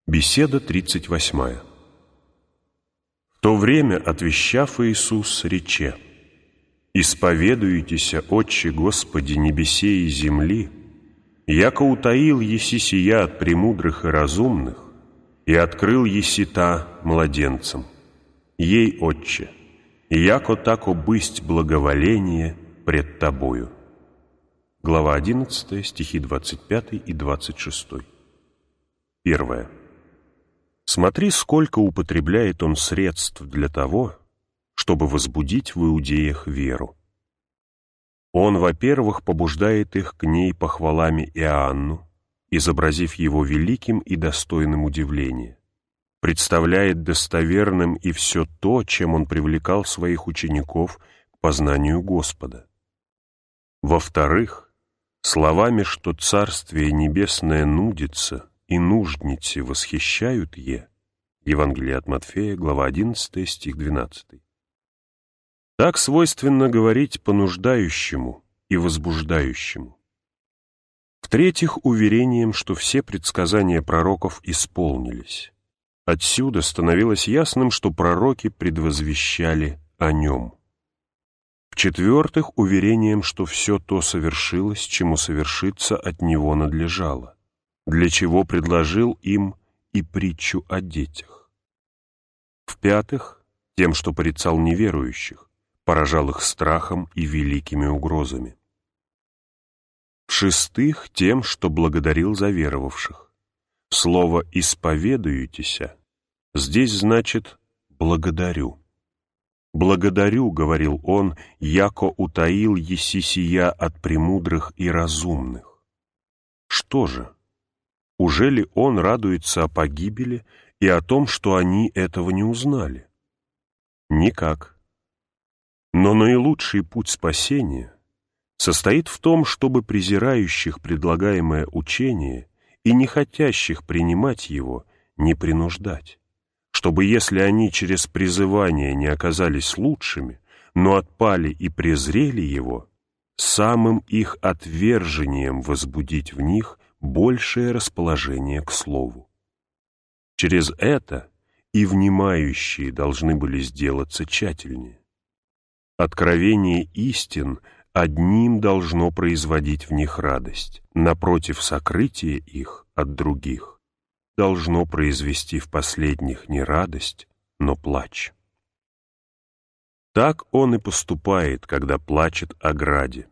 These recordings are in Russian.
Беседа 38. В то время, отвещав Иисус, рече: «Исповедуйтеся, Отче Господи, небесе и земли, яко утаил еси сия от премудрых и разумных, и открыл еси та младенцам. Ей, Отче, яко тако бысть благоволение пред Тобою». Глава 11, стихи 25 и 26. Первое. Смотри, сколько употребляет он средств для того, чтобы возбудить в иудеях веру. Он, во-первых, побуждает их к ней похвалами Иоанну, изобразив его великим и достойным удивления, представляет достоверным и все то, чем он привлекал своих учеников к познанию Господа. Во-вторых, словами, что Царствие Небесное нудится, и нужницы восхищают е. Евангелие от Матфея, глава 11, стих 12. Так свойственно говорить понуждающему и возбуждающему. В-третьих, уверением, что все предсказания пророков исполнились. Отсюда становилось ясным, что пророки предвозвещали о нем. В-четвертых, уверением, что все то совершилось, чему совершиться от него надлежало, для чего предложил им и притчу о детях. В-пятых, тем, что порицал неверующих, поражал их страхом и великими угрозами. В-шестых, тем, что благодарил за веровавших. Слово «исповедуетеся» здесь значит «благодарю». «Благодарю», — говорил он, — «яко утаил еси сия от премудрых и разумных». Что же? Ужели он радуется о погибели и о том, что они этого не узнали? Никак. Но наилучший путь спасения состоит в том, чтобы презирающих предлагаемое учение и не хотящих принимать его не принуждать, чтобы, если они через призывание не оказались лучшими, но отпали и презрели его, самым их отвержением возбудить в них большее расположение к слову. Через это и внимающие должны были сделаться тщательнее. Откровение истин одним должно производить в них радость, напротив, сокрытие их от других должно произвести в последних не радость, но плач. Так он и поступает, когда плачет о граде.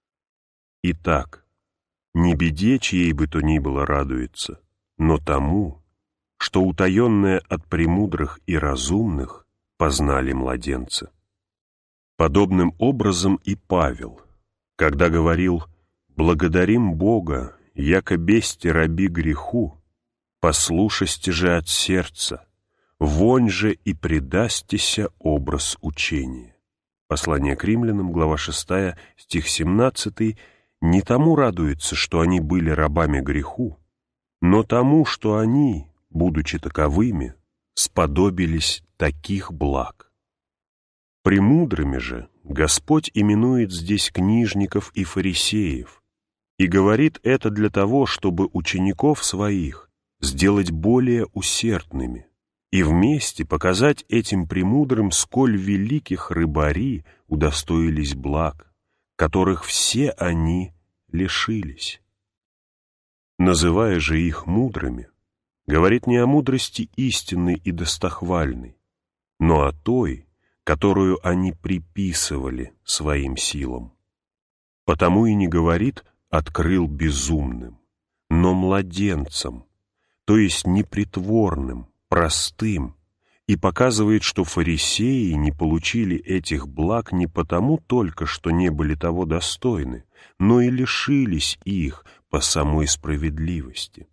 Итак, не беде, чьей бы то ни было радуется, но тому, что утаенное от премудрых и разумных познали младенца. Подобным образом и Павел, когда говорил «благодарим Бога, яко бесте раби греху, послушасте же от сердца, вонь же и предастися образ учения». Послание к римлянам, глава 6, стих 17, не тому радуется, что они были рабами греху, но тому, что они, будучи таковыми, сподобились таких благ. Премудрыми же Господь именует здесь книжников и фарисеев и говорит это для того, чтобы учеников своих сделать более усердными и вместе показать этим премудрым, сколь великих рыбари удостоились благ, которых все они лишились. Называя же их мудрыми, говорит не о мудрости истинной и достохвальной, но о той, которую они приписывали своим силам. Потому и не говорит «открыл безумным», но младенцам, то есть непритворным, простым, и показывает, что фарисеи не получили этих благ не потому только, что не были того достойны, но и лишились их по самой справедливости.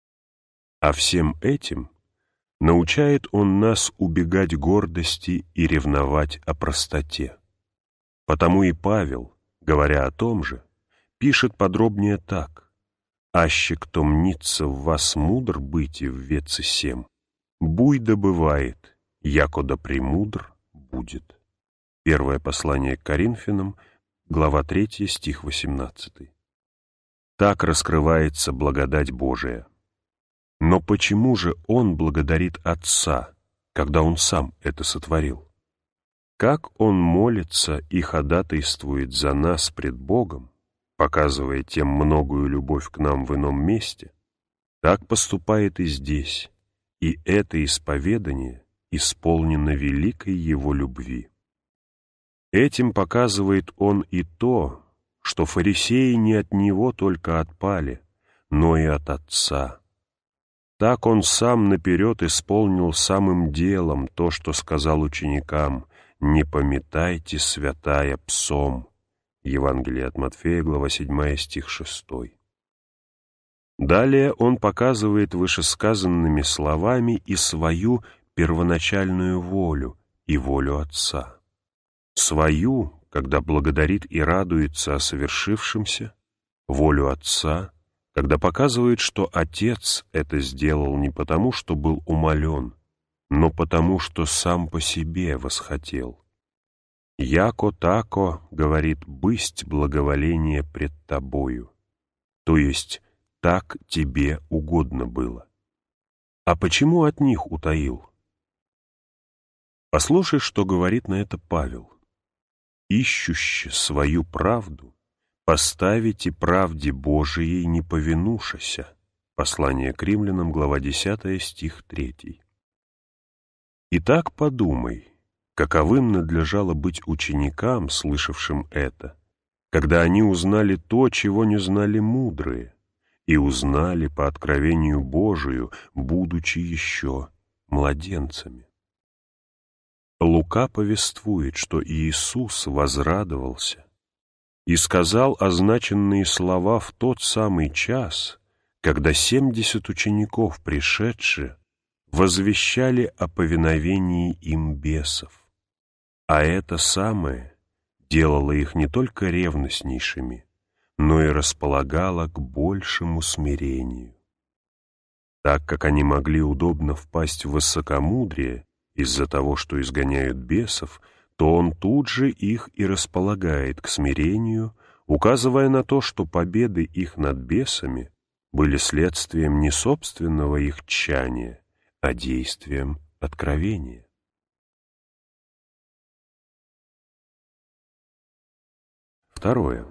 А всем этим научает он нас убегать гордости и ревновать о простоте. Потому и Павел, говоря о том же, пишет подробнее так: «Аще кто мнится в вас мудр быть и в веце сем, буй да бывает, яко да премудр будет». Первое послание к Коринфянам, глава 3, стих 18. Так раскрывается благодать Божия. Но почему же он благодарит Отца, когда он сам это сотворил? Как он молится и ходатайствует за нас пред Богом, показывая тем многую любовь к нам в ином месте, так поступает и здесь, и это исповедание исполнено великой его любви. Этим показывает он и то, что фарисеи не от него только отпали, но и от Отца. Так он сам наперед исполнил самым делом то, что сказал ученикам: «Не пометайте, святая, псом». Евангелие от Матфея, глава 7, стих 6. Далее он показывает вышесказанными словами и свою первоначальную волю и волю Отца. Свою, когда благодарит и радуется о совершившемся, волю Отца, когда показывает, что Отец это сделал не потому, что был умолен, но потому, что сам по себе восхотел. «Яко тако, — говорит, — бысть благоволение пред тобою», то есть так тебе угодно было. А почему от них утаил? Послушай, что говорит на это Павел. «Ищуще свою правду, поставите правде Божией не повинушася». Послание к Римлянам, глава 10, стих 3. Итак, подумай, каковым надлежало быть ученикам, слышавшим это, когда они узнали то, чего не знали мудрые, и узнали по откровению Божию, будучи еще младенцами. Лука повествует, что Иисус возрадовался и сказал означенные слова в тот самый час, когда 70 учеников, пришедшие, возвещали о повиновении им бесов. А это самое делало их не только ревностнейшими, но и располагало к большему смирению. Так как они могли удобно впасть в высокомудрие из-за того, что изгоняют бесов, то он тут же их и располагает к смирению, указывая на то, что победы их над бесами были следствием не собственного их тчания, а действием откровения. Второе.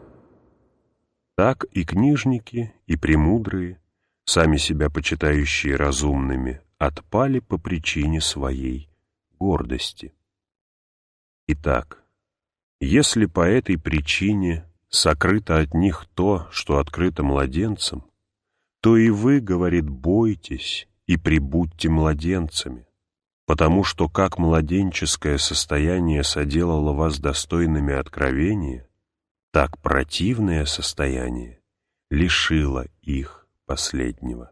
Так и книжники, и премудрые, сами себя почитающие разумными, отпали по причине своей гордости. Итак, если по этой причине сокрыто от них то, что открыто младенцам, то и вы, говорит, бойтесь и пребудьте младенцами, потому что как младенческое состояние соделало вас достойными откровения, так противное состояние лишило их последнего.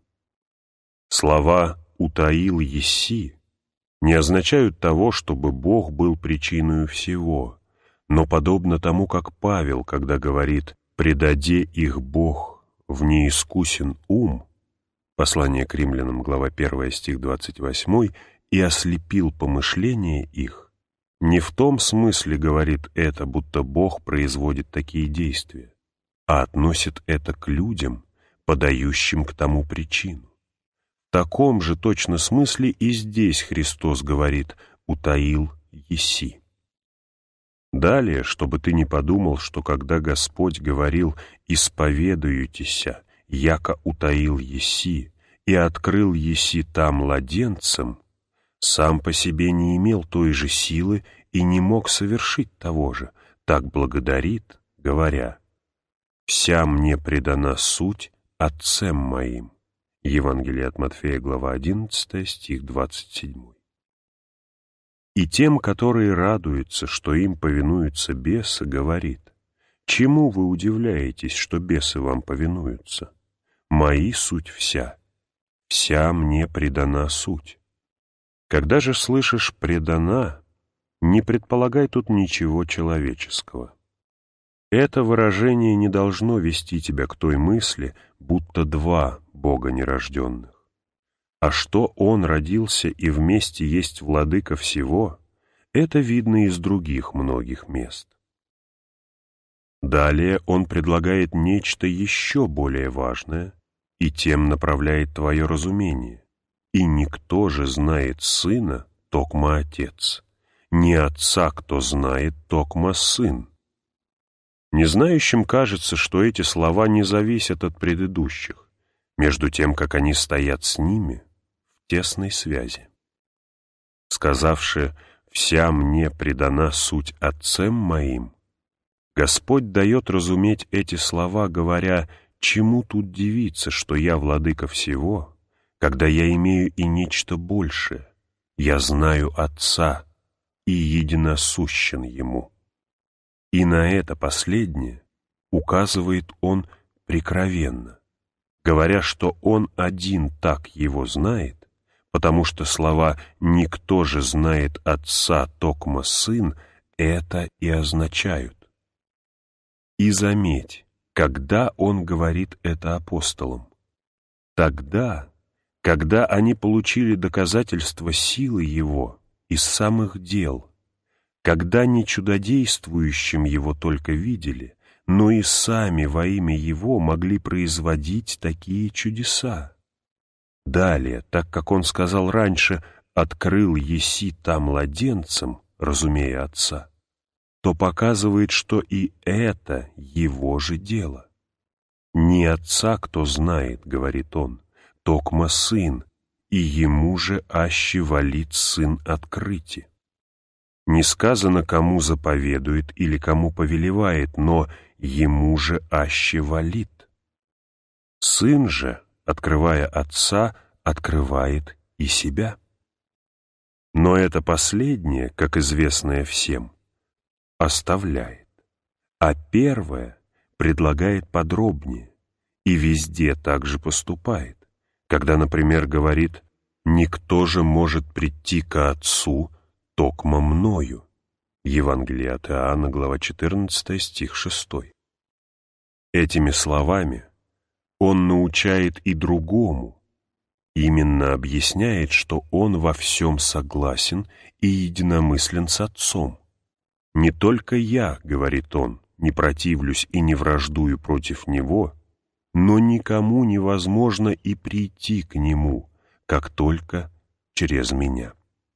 Слова «утаил еси» не означают того, чтобы Бог был причиной всего, но подобно тому, как Павел, когда говорит «предаде их Бог в неискусен ум», послание к Римлянам, глава 1, стих 28, «и ослепил помышления их», не в том смысле говорит это, будто Бог производит такие действия, а относит это к людям, подающим к тому причину. В таком же точно смысле и здесь Христос говорит «утаил еси». Далее, чтобы ты не подумал, что когда Господь говорил «исповедуютеся, яко утаил еси, и открыл еси там младенцам», сам по себе не имел той же силы и не мог совершить того же, так благодарит, говоря: «Вся мне предана суть Отцем моим». Евангелие от Матфея, глава 11, стих 27. И тем, которые радуются, что им повинуются бесы, говорит: «Чему вы удивляетесь, что бесы вам повинуются? Мои суть вся мне предана суть». Когда же слышишь «предана», не предполагай тут ничего человеческого. Это выражение не должно вести тебя к той мысли, будто два Бога нерожденных. А что Он родился и вместе есть владыка всего, это видно из других многих мест. Далее он предлагает нечто еще более важное, и тем направляет твое разумение. И никто же знает Сына, токмо Отец, не Отца, кто знает, токмо Сын». Незнающим кажется, что эти слова не зависят от предыдущих, между тем, как они стоят с ними в тесной связи. Сказавши «вся мне предана суть Отцем моим», Господь дает разуметь эти слова, говоря: «Чему тут дивиться, что я владыка всего, когда я имею и нечто большее? Я знаю Отца и единосущен Ему». И на это последнее указывает Он прикровенно, говоря, что Он один так Его знает, потому что слова «никто же знает Отца, токмо Сын» это и означают. И заметь, когда Он говорит это апостолам? Тогда, когда они получили доказательство силы Его из самых дел, когда не чудодействующим Его только видели, но и сами во имя Его могли производить такие чудеса. Далее, так как Он сказал раньше «открыл еси та младенцам», разумея Отца, то показывает, что и это Его же дело. «Не Отца, кто знает, — говорит Он, — токмо Сын, и Ему же аще волит Сын открыти». Не сказано, кому заповедует или кому повелевает, но Ему же аще волит. Сын же, открывая Отца, открывает и себя. Но это последнее, как известное всем, оставляет, а первое предлагает подробнее и везде так же поступает, когда, например, говорит «никто же может прийти ко Отцу, токмо мною». Евангелие от Иоанна, глава 14, стих 6. Этими словами Он научает и другому, именно объясняет, что Он во всем согласен и единомыслен с Отцом. «Не только я, — говорит Он, — не противлюсь и не враждую против Него, но никому невозможно и прийти к Нему, как только через Меня».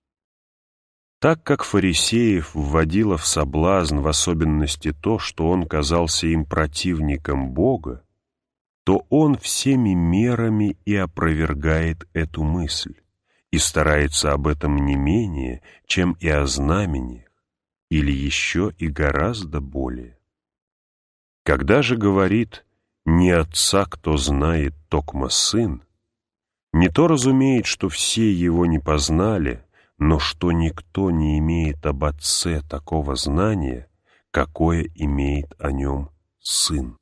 Так как фарисеев вводило в соблазн в особенности то, что Он казался им противником Бога, то Он всеми мерами и опровергает эту мысль и старается об этом не менее, чем и о знамениях, или еще и гораздо более. Когда же говорит «не Отца, кто знает, токмо Сын», не то разумеет, что все Его не познали, но что никто не имеет об Отце такого знания, какое имеет о Нем Сын.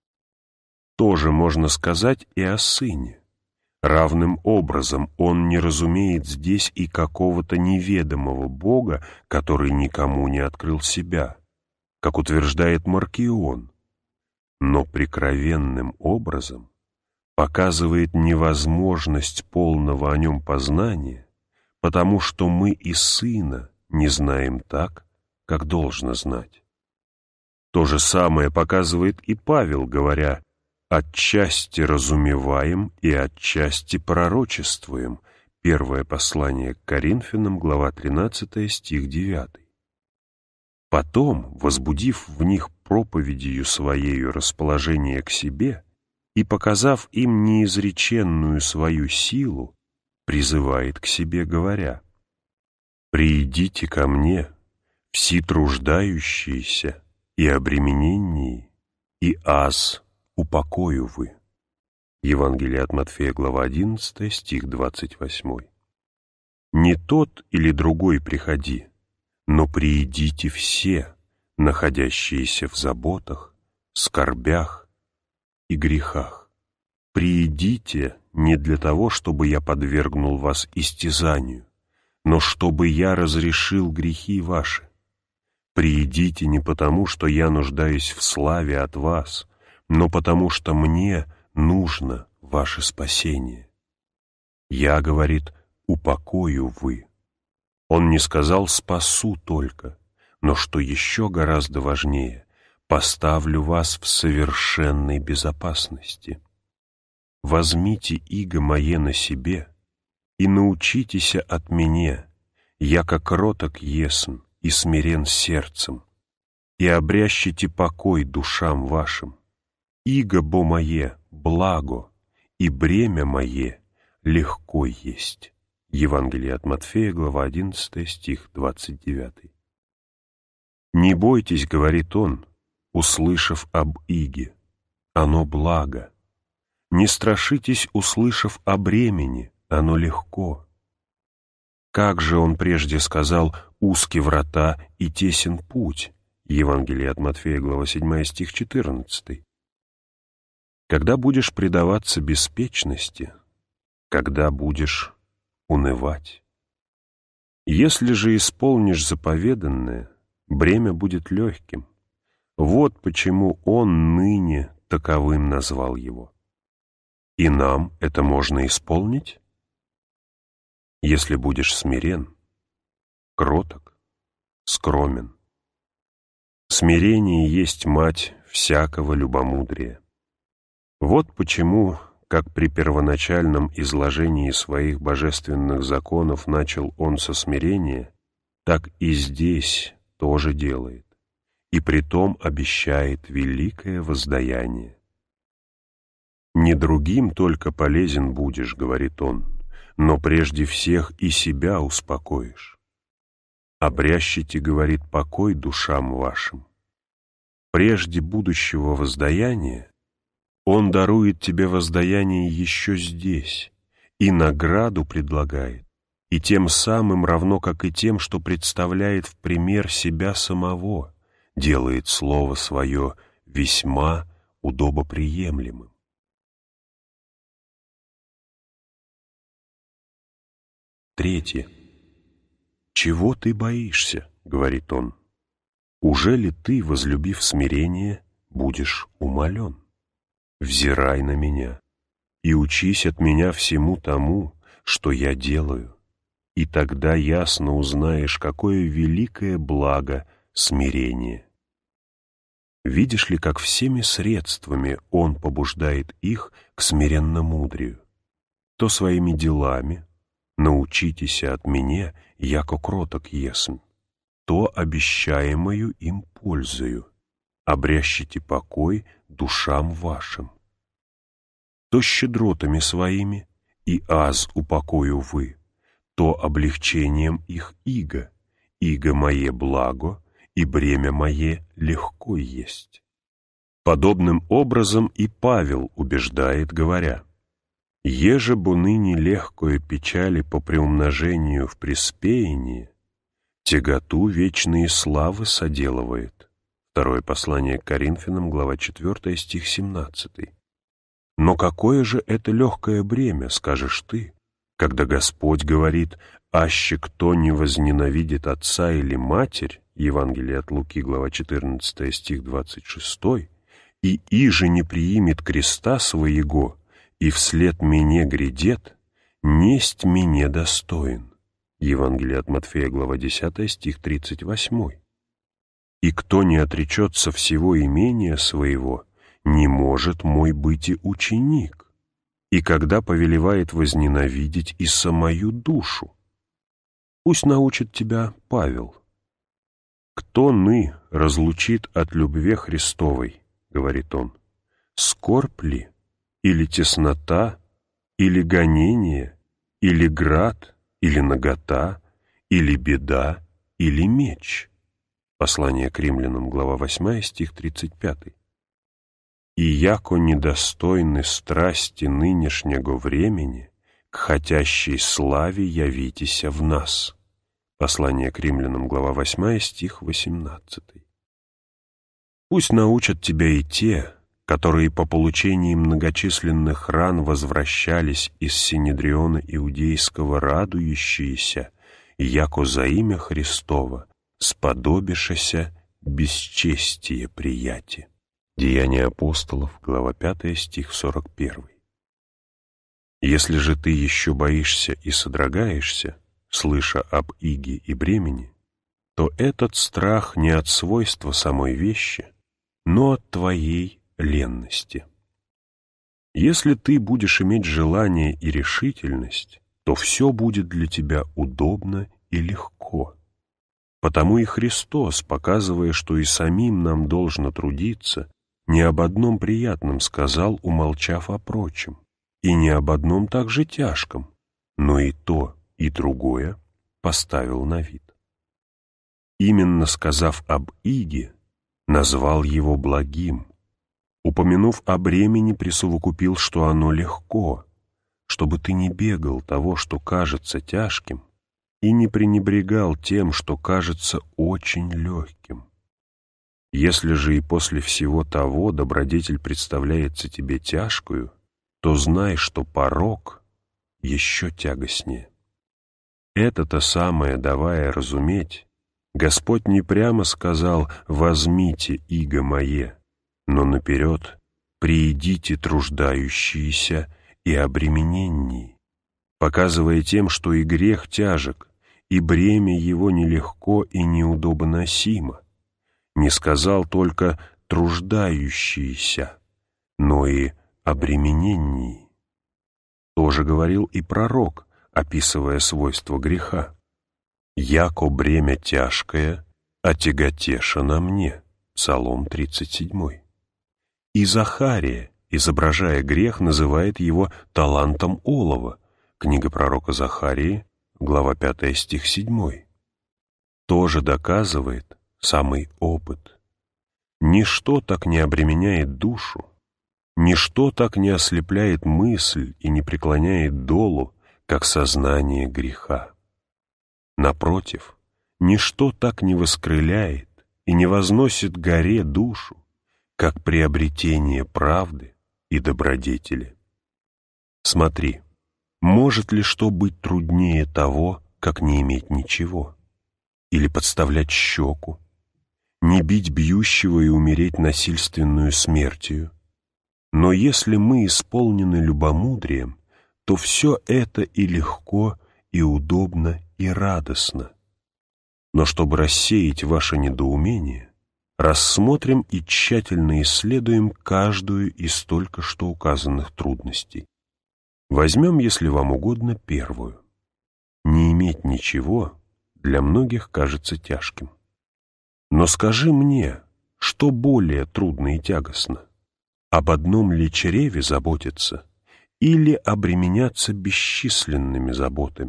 Тоже можно сказать и о Сыне. Равным образом Он не разумеет здесь и какого-то неведомого Бога, который никому не открыл себя, как утверждает Маркион, но прикровенным образом показывает невозможность полного о Нем познания, потому что мы и Сына не знаем так, как должно знать. То же самое показывает и Павел, говоря: «Отчасти разумеваем и отчасти пророчествуем». Первое послание к Коринфянам, глава 13, стих 9. Потом, возбудив в них проповедью Своею расположение к себе и показав им неизреченную свою силу, призывает к себе, говоря: «Приидите ко мне, все труждающиеся и обремененные, и аз упокою вы». Евангелие от Матфея, глава 11, стих 28. «Не тот или другой приходи, но приидите все, находящиеся в заботах, скорбях и грехах. Приидите не для того, чтобы я подвергнул вас истязанию, но чтобы я разрешил грехи ваши. Приидите не потому, что я нуждаюсь в славе от вас, но потому что мне нужно ваше спасение. Я, говорит, упокою вы». Он не сказал «спасу только», но, что еще гораздо важнее, «поставлю вас в совершенной безопасности». возьмите иго мое на себе, и научитеся от меня, яко кроток есн и смирен сердцем, и обрящите покой душам вашим. Иго бо мое благо, и бремя мое легко есть». Евангелие от Матфея, глава 11, стих 29. «Не бойтесь, — говорит он, услышав об иге, — оно благо. Не страшитесь, услышав о бремени, оно легко. Как же он прежде сказал: узки врата и тесен путь». Евангелие от Матфея, глава 7, стих 14. Когда будешь предаваться беспечности, когда будешь унывать. Если же исполнишь заповеданное, бремя будет легким. Вот почему он ныне таковым назвал его. И нам это можно исполнить, если будешь смирен, кроток, скромен. Смирение есть мать всякого любомудрия. Вот почему, как при первоначальном изложении своих божественных законов начал он со смирения, так и здесь тоже делает, и притом обещает великое воздаяние. «Не другим только полезен будешь, — говорит он, — но прежде всех и себя успокоишь. Обрящите, — говорит, — покой душам вашим. Прежде будущего воздаяния он дарует тебе воздаяние еще здесь, и награду предлагает, и тем самым, равно как и тем, что представляет в пример себя самого, делает слово свое весьма удобоприемлемым. Третье. «Чего ты боишься? — говорит он. Уже ли ты, возлюбив смирение, будешь умолен? Взирай на меня и учись от меня всему тому, что я делаю, и тогда ясно узнаешь, какое великое благо смирение. Видишь ли, как всеми средствами он побуждает их к смиренномудрию? То своими делами: научитесь от меня, яко кроток есмь, то обещаемою им пользою, обрящите покой душам вашим. То щедротами своими, и аз упокою вы, то облегчением их иго мое благо, и бремя мое легко есть. Подобным образом и Павел убеждает, говоря: «Еже бо ныне легкое печали по преумножению в преспеянии, тяготу вечные славы соделывает». Второе послание к Коринфянам, глава 4, стих 17. Но какое же это легкое бремя, скажешь ты, когда Господь говорит: «Аще кто не возненавидит отца или матерь», Евангелие от Луки, глава 14, стих 26, «и иже не приимет креста своего, и вслед мне грядет, несть мне достоин». Евангелие от Матфея, глава 10, стих 38. «И кто не отречется всего имения своего, не может мой быть и ученик, и когда повелевает возненавидеть и самую душу». Пусть научит тебя Павел. «Кто ны разлучит от любви Христовой, — говорит он, — скорбь ли, или теснота, или гонение, или град, или нагота, или беда, или меч?» Послание к Римлянам, глава 8, стих 35. «И яко недостойны страсти нынешнего времени, к хотящей славе явитеся в нас». Послание к Римлянам, глава 8, стих 18. Пусть научат тебя и те, которые по получении многочисленных ран возвращались из Синедриона Иудейского, радующиеся, яко за имя Христово сподобишеся бесчестие прияти. Деяния апостолов, глава 5, стих 41. Если же ты еще боишься и содрогаешься, слыша об иге и бремени, то этот страх не от свойства самой вещи, но от твоей ленности. Если ты будешь иметь желание и решительность, то все будет для тебя удобно и легко. Потому и Христос, показывая, что и самим нам должно трудиться, не об одном приятном сказал, умолчав о прочем, и не об одном также тяжком, но и то, и другое поставил на вид. Именно сказав об иге, назвал его благим, упомянув о бремени, присовокупил, что оно легко, чтобы ты не бегал того, что кажется тяжким, и не пренебрегал тем, что кажется очень легким. Если же и после всего того добродетель представляется тебе тяжкою, то знай, что порок еще тягостнее. Это-то самое давая разуметь, Господь не прямо сказал «возьмите иго мое», но наперед «приидите труждающиеся и обремененнии», показывая тем, что и грех тяжек, и бремя его нелегко и неудобоносимо. Не сказал только «труждающиеся», но и «обременении». Тоже говорил и пророк, описывая свойства греха. «Яко бремя тяжкое, отяготеша на мне» Псалом 37. И Захария, изображая грех, называет его талантом олова. Книга пророка Захарии, глава 5, стих 7. Тоже доказывает самый опыт. Ничто так не обременяет душу, ничто так не ослепляет мысль и не преклоняет долу, как сознание греха. Напротив, ничто так не воскрыляет и не возносит горе душу, как приобретение правды и добродетели. Смотри, может ли что быть труднее того, как не иметь ничего? Или подставлять щеку? Не бить бьющего и умереть насильственную смертью? Но если мы исполнены любомудрием, то все это и легко, и удобно, и радостно. Но чтобы рассеять ваше недоумение, рассмотрим и тщательно исследуем каждую из только что указанных трудностей. Возьмем, если вам угодно, первую. Не иметь ничего для многих кажется тяжким. Но скажи мне, что более трудно и тягостно? Об одном ли чреве заботиться или обременяться бесчисленными заботами?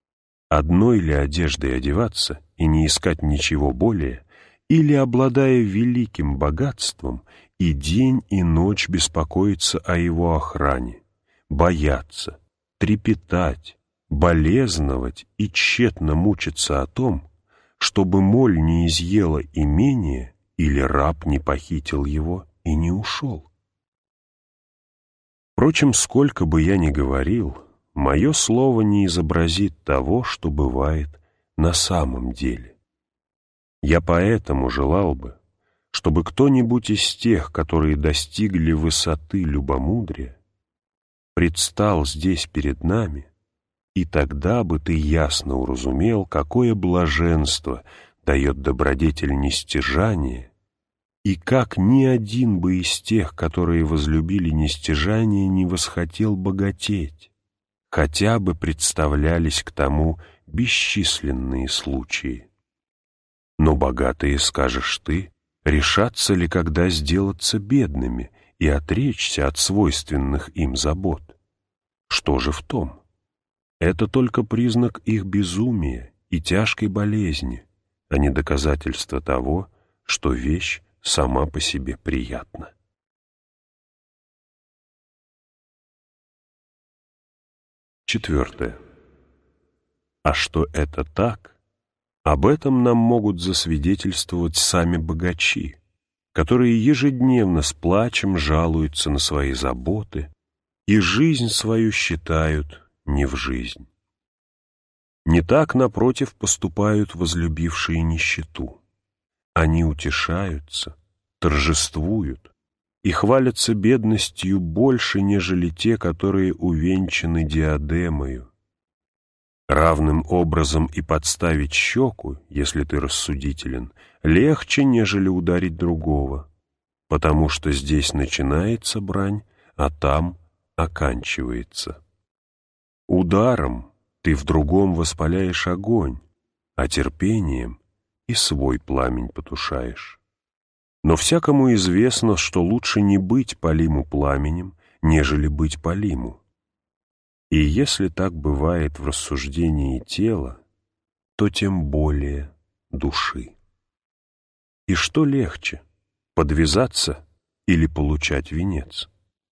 Одной ли одеждой одеваться и не искать ничего более, или, обладая великим богатством, и день, и ночь беспокоиться о его охране, бояться, трепетать, болезновать и тщетно мучиться о том, чтобы моль не изъела имение или раб не похитил его и не ушел? Впрочем, сколько бы я ни говорил, мое слово не изобразит того, что бывает на самом деле. Я поэтому желал бы, чтобы кто-нибудь из тех, которые достигли высоты любомудрия, предстал здесь перед нами, и тогда бы ты ясно уразумел, какое блаженство дает добродетель нестяжания, и как ни один бы из тех, которые возлюбили нестяжание, не восхотел богатеть, хотя бы представлялись к тому бесчисленные случаи. Но богатые, скажешь ты, решатся ли когда сделаться бедными и отречься от свойственных им забот? Что же в том? Это только признак их безумия и тяжкой болезни, а не доказательство того, что вещь сама по себе приятна. Четвертое. А что это так? Об этом нам могут засвидетельствовать сами богачи, которые ежедневно с плачем жалуются на свои заботы и жизнь свою считают не в жизнь. Не так, напротив, поступают возлюбившие нищету. Они утешаются, торжествуют и хвалятся бедностью больше, нежели те, которые увенчаны диадемою. Равным образом и подставить щеку, если ты рассудителен, легче, нежели ударить другого, потому что здесь начинается брань, а там оканчивается. Ударом ты в другом воспаляешь огонь, а терпением и свой пламень потушаешь. Но всякому известно, что лучше не быть палиму пламенем, нежели быть палиму. И если так бывает в рассуждении тела, то тем более души. И что легче, подвязаться или получать венец?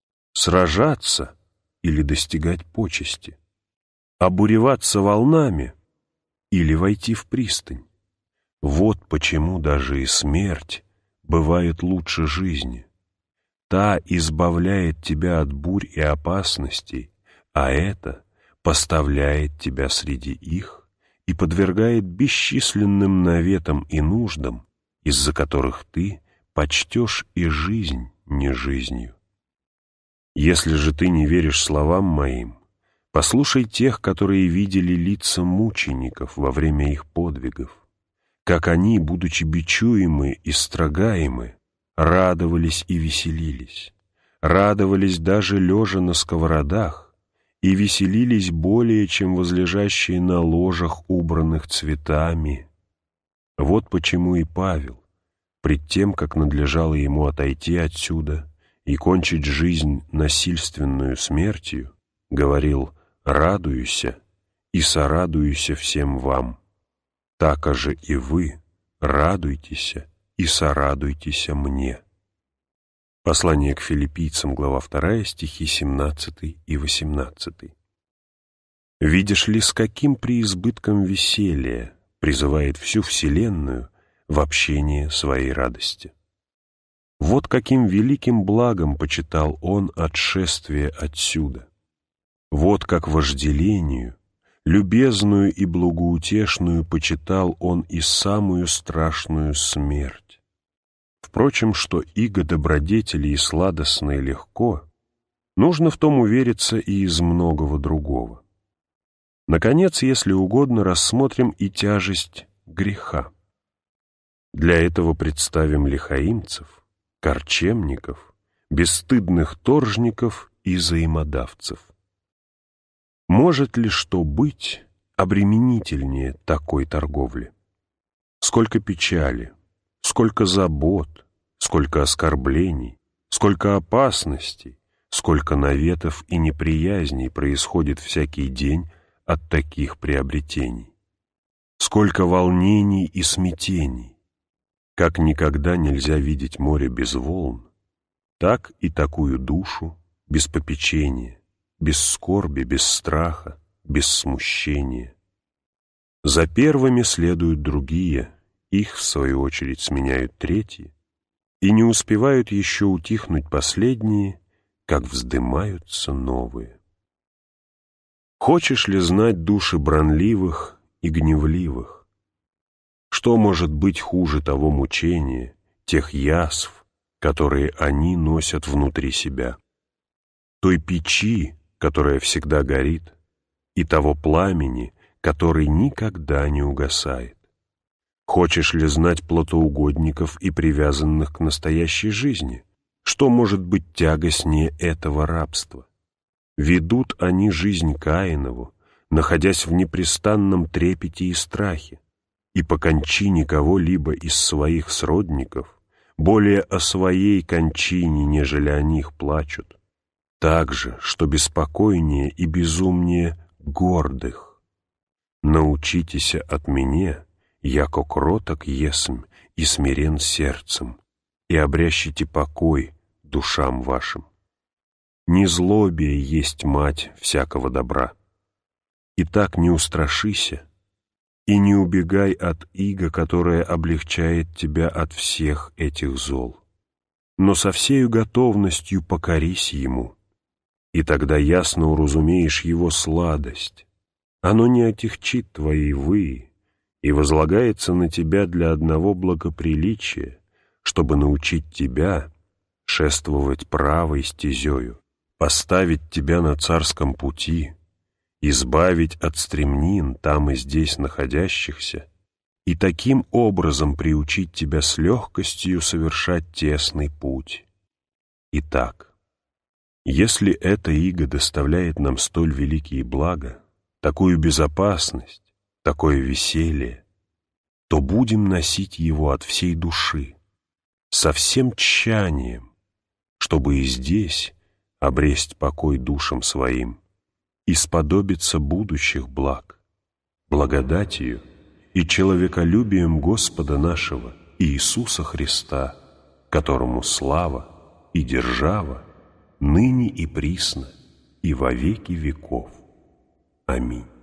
Сражаться или достигать почести? Обуреваться волнами или войти в пристань? Вот почему даже и смерть бывает лучше жизни. Та избавляет тебя от бурь и опасностей, а это поставляет тебя среди их и подвергает бесчисленным наветам и нуждам, из-за которых ты почтешь и жизнь не жизнью. Если же ты не веришь словам моим, послушай тех, которые видели лица мучеников во время их подвигов, как они, будучи бичуемы и строгаемы, радовались и веселились, радовались даже лежа на сковородах и веселились более, чем возлежащие на ложах, убранных цветами. Вот почему и Павел, пред тем, как надлежало ему отойти отсюда и кончить жизнь насильственную смертью, говорил: «Радуйся и сорадуйся всем вам. Така же и вы радуйтесь и сорадуйтесь мне». Послание к филиппийцам, глава 2, стихи 17 и 18. «Видишь ли, с каким преизбытком веселья призывает всю вселенную в общение своей радости. Вот каким великим благом почитал он отшествие отсюда. Вот как вожделению, любезную и благоутешную почитал он и самую страшную смерть. Впрочем, что иго добродетели и сладостно и легко, нужно в том увериться и из многого другого. Наконец, если угодно, рассмотрим и тяжесть греха. Для этого представим лихаимцев, корчемников, бесстыдных торжников и взаимодавцев. Может ли что быть обременительнее такой торговли? Сколько печали, сколько забот, сколько оскорблений, сколько опасностей, сколько наветов и неприязней происходит всякий день от таких приобретений. Сколько волнений и смятений. Как никогда нельзя видеть море без волн, так и такую душу без попечения, без скорби, без страха, без смущения. За первыми следуют другие, их, в свою очередь, сменяют третьи, и не успевают еще утихнуть последние, как вздымаются новые. Хочешь ли знать души бранливых и гневливых? Что может быть хуже того мучения, тех язв, которые они носят внутри себя? Той печи, которая всегда горит, и того пламени, который никогда не угасает. Хочешь ли знать плотоугодников и привязанных к настоящей жизни? Что может быть тягостнее этого рабства? Ведут они жизнь Каинову, находясь в непрестанном трепете и страхе, и по кончине кого-либо из своих сродников более о своей кончине, нежели о них плачут. Так же, что беспокойнее и безумнее гордых. Научитесь от меня, яко кроток есмь и смирен сердцем, и обрящите покой душам вашим. Незлобие есть мать всякого добра. Итак, не устрашися и не убегай от иго, которое облегчает тебя от всех этих зол. Но со всею готовностью покорись ему, и тогда ясно уразумеешь его сладость. Оно не отягчит твоей выи и возлагается на тебя для одного благоприличия, чтобы научить тебя шествовать правой стезею, поставить тебя на царском пути, избавить от стремнин там и здесь находящихся, и таким образом приучить тебя с легкостью совершать тесный путь. Итак, Если эта иго доставляет нам столь великие блага, такую безопасность, такое веселье, то будем носить его от всей души, со всем тщанием, чтобы и здесь обресть покой душам своим и сподобиться будущих благ, благодатью и человеколюбием Господа нашего Иисуса Христа, которому слава и держава ныне и присно и во веки веков. Аминь.